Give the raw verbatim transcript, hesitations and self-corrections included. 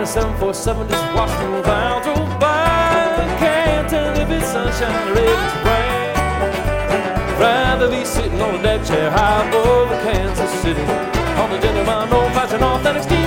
seven four seven, just watching the clouds roll by. Can't tell if it's sunshine or if it's rain. Rather be sitting on a deck chair high above Kansas City, on the Gentleman Road, flashing off that extreme